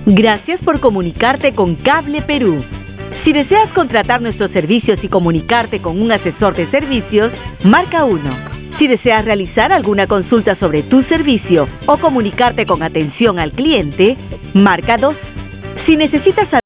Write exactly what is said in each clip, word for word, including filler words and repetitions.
Gracias por comunicarte con Cable Perú. Si deseas contratar nuestros servicios y comunicarte con un asesor de servicios, marca uno. Si deseas realizar alguna consulta sobre tu servicio o comunicarte con atención al cliente, marca dos. Si necesitas saber...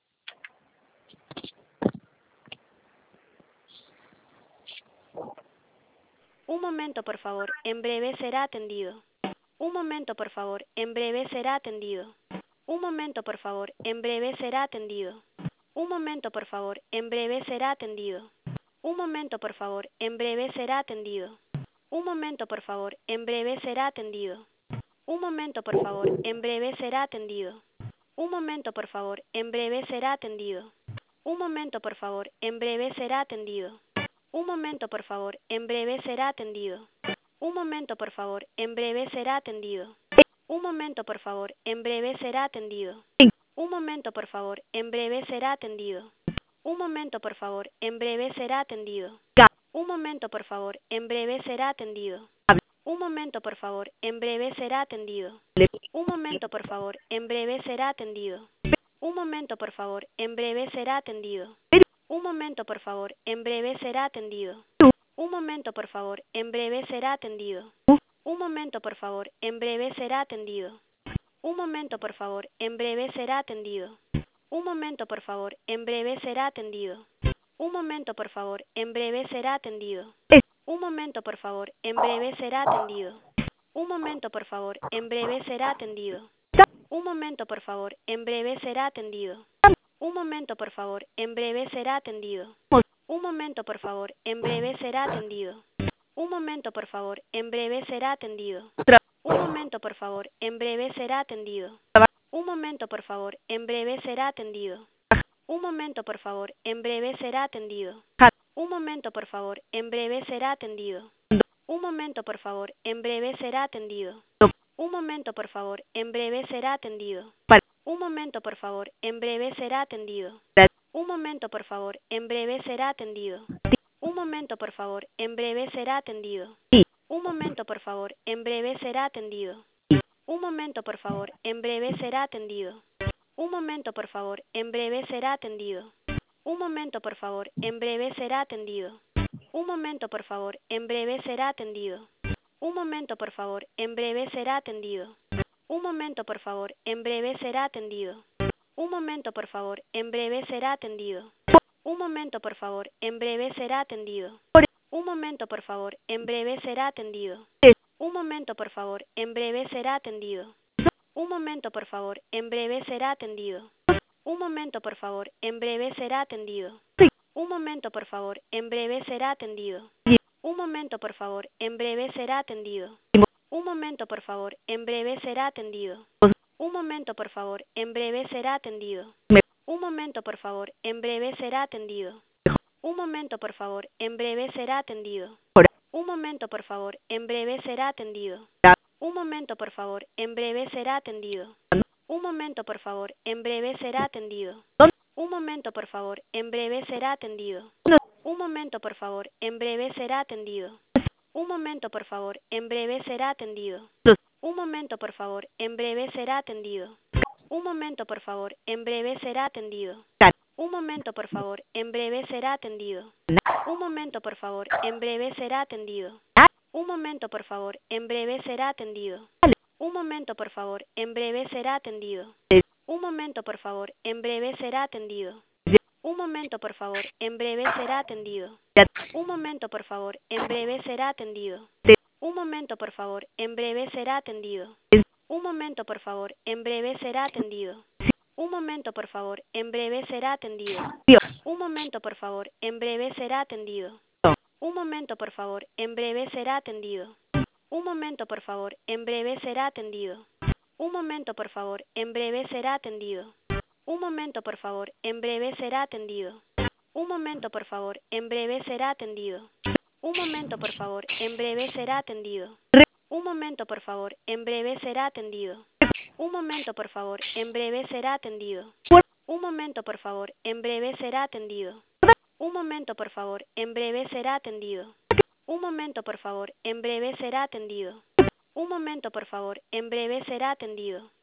Un momento, por favor. En breve será atendido. Un momento, por favor. En breve será atendido. Un momento, por favor. En breve será atendido. Un momento, por favor. En breve será atendido. Un momento, por favor. En breve será atendido. Un momento, por favor. En breve será atendido. Un momento, por favor. En breve será atendido. Un momento, por favor. En breve será atendido. Un momento, por favor. En breve será atendido. Un momento, por favor. En breve será atendido. Un momento, por favor. En breve será atendido. Un momento, por favor. En breve será atendido. Un momento, por favor. En breve será atendido. Un momento, por favor. En breve será atendido. Un momento, por favor. En breve será atendido. Un momento, por favor. En breve será atendido. Un momento, por favor. En breve será atendido. Un momento, por favor. En breve será atendido. Un momento, por favor. En breve será atendido. Un momento, por favor. En breve será atendido. Un momento, por favor. En breve será atendido. Un momento, por favor. En breve será atendido. Un momento, por favor. En breve será atendido. Un momento, por favor. En breve será atendido. Un momento, por favor. En breve será atendido. Un momento, por favor. En breve será atendido. Un momento, por favor. En breve será atendido. Un momento, por favor. En breve será atendido. Un momento, por favor. En breve será atendido. Un momento, por favor. En breve será atendido. Un momento, por favor. En breve será atendido. Un momento, por favor. En breve será atendido. Un momento, por favor. En breve será atendido. Un momento, por favor. En breve será atendido. Un momento, por favor. En breve será atendido. Un momento, por favor. En breve será atendido. Un momento, por favor. En breve será atendido. Un momento, por favor. En breve será atendido. Un momento, por favor. En breve será atendido. Un momento, por favor. En breve será atendido. Un momento, por favor. En breve será atendido. Un momento, por favor. En breve será atendido. Un momento, por favor. En breve será atendido. Un momento, por favor. En breve será atendido. Un momento, por favor. En breve será atendido. Un momento, por favor. En breve será atendido. Un momento, por favor. En breve será atendido. Un momento, por favor. En breve será atendido. Un momento, por favor. En breve será atendido. Un momento, por favor. En breve será atendido. Un momento, por favor. En breve será atendido. Un momento, por favor. En breve será atendido. Un momento, por favor. En breve será atendido. Un momento, por favor. En breve será atendido. Un momento, por favor. En breve será atendido. Un momento, por favor. En breve será atendido. Un momento, por favor. En breve será atendido. Un momento, por favor. En breve será atendido. Un momento, por favor. En breve será atendido. Un momento, por favor. En breve será atendido. Un momento, por favor. En breve será atendido. Un momento, por favor. En breve será atendido. Un momento, por favor. En breve será atendido. Un momento, por favor. En breve será atendido. Un momento, por favor. En breve será atendido. Un momento, por favor. En breve será atendido. Un momento, por favor. En breve será atendido. Un momento, por favor. En breve será atendido. Un momento, por favor. En breve será atendido. Un momento, por favor. En breve será atendido. Un momento, por favor. En breve será atendido. Un momento, por favor. En breve será atendido. Un momento, por favor. En breve será atendido. Un momento, por favor. En breve será atendido. Un momento, por favor. En breve será atendido. Un momento, por favor. En breve será atendido. Un momento, por favor. En breve será atendido. Un momento, por favor. En breve será atendido. Un momento, por favor. En breve será atendido. Un momento, por favor. En breve será atendido. Un momento, por favor. En breve será atendido. Un momento, por favor. En breve será atendido. Un momento, por favor. En breve será atendido. Un momento, por favor. En breve será atendido. Un momento, por favor. En breve será atendido. Un momento, por favor. En breve será atendido. Un momento, por favor. En breve será atendido. Un momento, por favor. En breve será atendido. Un momento, por favor. En breve será atendido.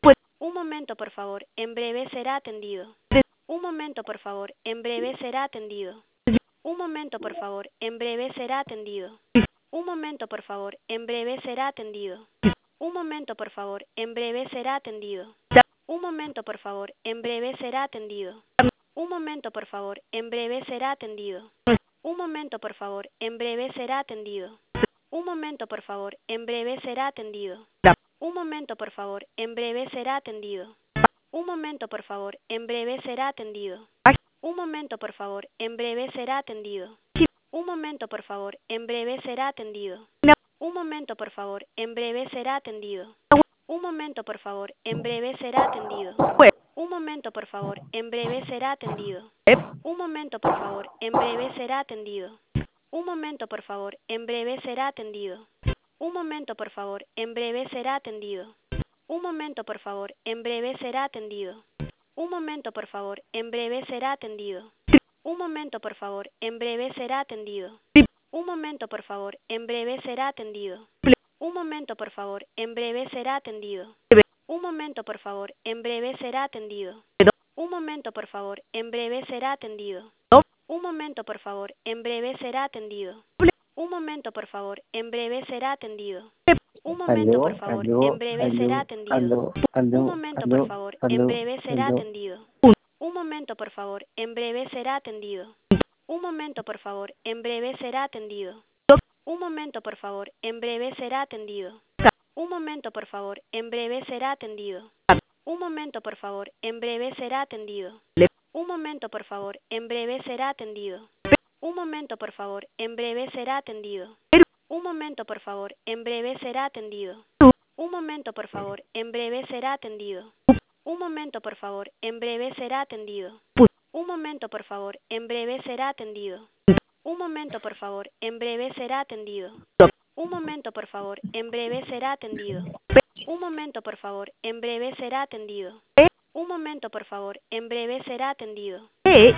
Un momento, por favor, en breve será atendido. Un momento, por favor, en breve será atendido. Un momento, por favor, en breve será atendido. Un momento, por favor, en breve será atendido. Un momento, por favor, en breve será atendido. Un momento, por favor, en breve será atendido. Un momento, por favor, en breve será atendido. Un momento, por favor, en breve será atendido. Un momento, por favor, en breve será atendido. Un momento, por favor, en breve será atendido. Un momento, por favor, en breve será atendido. Un momento, por favor, en breve será atendido. Un momento, por favor, en breve será atendido. Un momento, por favor, en breve será atendido. Un momento, por favor, en breve será atendido. Un momento, por favor, en breve será atendido. Un momento, por favor, en breve será atendido. Un momento, por favor, en breve será atendido. Un momento, por favor, en breve será atendido. Un momento, por favor, en breve será atendido. Un momento, por favor, en breve será atendido. Un momento, por favor, en breve será atendido. Un momento, por favor, en breve será atendido. Un momento, por favor, en breve será atendido. Un momento, por favor, en breve será atendido. Un momento, por favor, en breve será atendido. Un momento, por favor, en breve será atendido. Un momento, por favor, en breve será atendido. Un momento, por favor, en breve será atendido. Un momento, por favor, en breve será atendido. Un momento, por favor, en breve será atendido. Un momento, por favor, en breve será atendido. Un momento, por favor, en breve será atendido. Un momento, por favor, en breve será atendido. Un momento, por favor, en breve será atendido. Un momento, por favor, en breve será atendido. Un momento, por favor, en breve será atendido. Un momento, por favor, en breve será atendido. Un momento, por favor, en breve será atendido. Un momento, por favor, en breve será atendido. Un momento, por favor, en breve será atendido. Un momento, por favor, en breve será atendido. Un momento, por favor, en breve será atendido. Un momento, por favor, en breve será atendido. Un momento, por favor, en breve será atendido.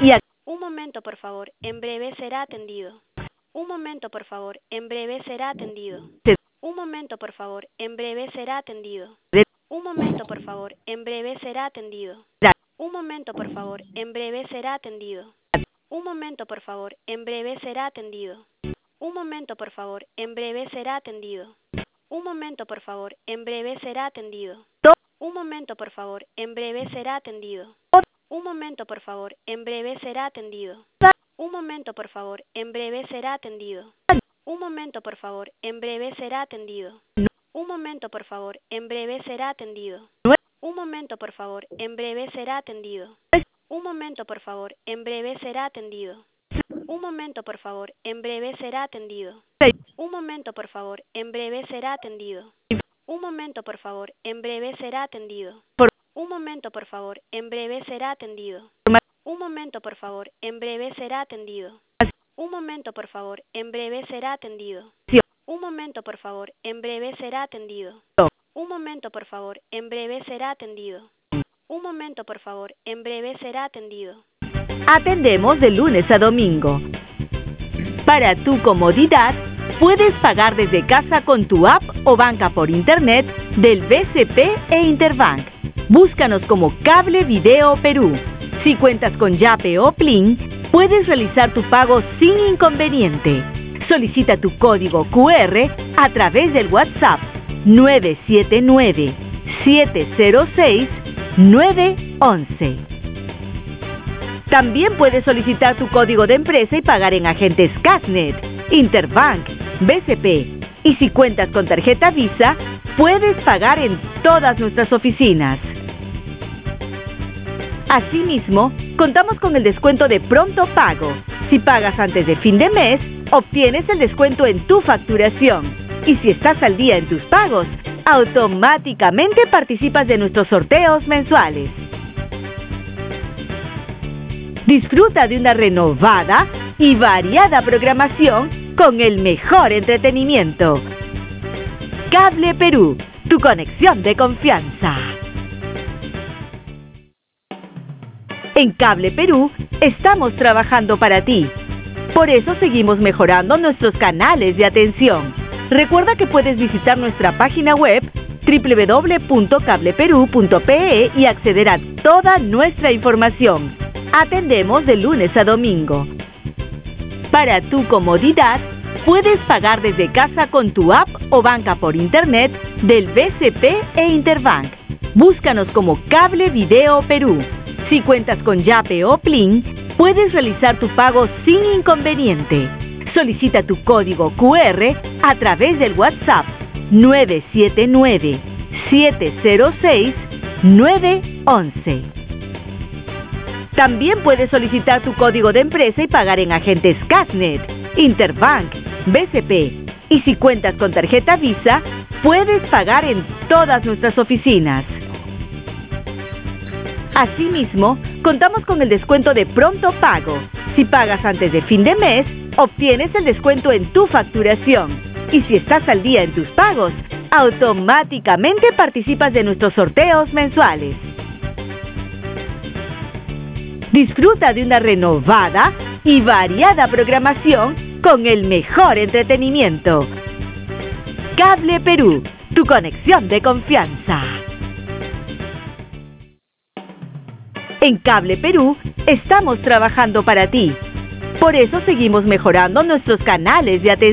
Un momento, por favor, en breve será atendido. Un momento, por favor, en breve será atendido. Un momento, por favor, en breve será atendido. Un momento, por favor, en breve será atendido. Un momento, por favor, en breve será atendido. Un momento, por favor, en breve será atendido. Un momento, por favor, en breve será atendido. Un momento, por favor, en breve será atendido. Un momento, por favor, en breve será atendido. Un momento, por favor, en breve será atendido. Un momento, por favor, en breve será atendido. Un momento, por favor, en breve será atendido. Un momento, por favor, en breve será atendido. Un momento, por favor, en breve será atendido. Un momento, por favor, en breve será atendido. Un momento, por favor, en breve será atendido. Un momento, por favor, en breve será atendido. Un momento, por favor, en breve será atendido. Un momento, por favor, en breve será atendido. Un momento, por favor, en breve será atendido. Un momento, por favor, en breve será atendido. Un momento, por favor, en breve será atendido. Un momento, por favor, en breve será atendido. Un momento, por favor, en breve será atendido. Atendemos de lunes a domingo. Para tu comodidad, puedes pagar desde casa con tu app o banca por internet del B C P e Interbank. Búscanos como Cable Video Perú. Si cuentas con Yape o Plin, puedes realizar tu pago sin inconveniente. Solicita tu código Q R a través del WhatsApp nueve siete nueve, siete cero seis, nueve once. También puedes solicitar tu código de empresa y pagar en agentes Cashnet, Interbank, B C P. Y si cuentas con tarjeta Visa, puedes pagar en todas nuestras oficinas. Asimismo, contamos con el descuento de pronto pago. Si pagas antes de fin de mes, obtienes el descuento en tu facturación. Y si estás al día en tus pagos, automáticamente participas de nuestros sorteos mensuales. Disfruta de una renovada y variada programación con el mejor entretenimiento. Cable Perú, tu conexión de confianza. En Cable Perú estamos trabajando para ti. Por eso seguimos mejorando nuestros canales de atención. Recuerda que puedes visitar nuestra página web doble u doble u doble u punto cable perú punto pe e y acceder a toda nuestra información. Atendemos de lunes a domingo. Para tu comodidad, puedes pagar desde casa con tu app o banca por internet del B C P e Interbank. Búscanos como Cable Video Perú. Si cuentas con Yape o Plin, puedes realizar tu pago sin inconveniente. Solicita tu código cu erre a través del WhatsApp nueve siete nueve, siete cero seis, nueve once. También puedes solicitar tu código de empresa y pagar en agentes Casnet, Interbank, B C P. Y si cuentas con tarjeta Visa, puedes pagar en todas nuestras oficinas. Asimismo, contamos con el descuento de pronto pago. Si pagas antes de fin de mes, obtienes el descuento en tu facturación. Y si estás al día en tus pagos, automáticamente participas de nuestros sorteos mensuales. Disfruta de una renovada y variada programación con el mejor entretenimiento. Cable Perú, tu conexión de confianza. En Cable Perú estamos trabajando para ti. Por eso seguimos mejorando nuestros canales de atención.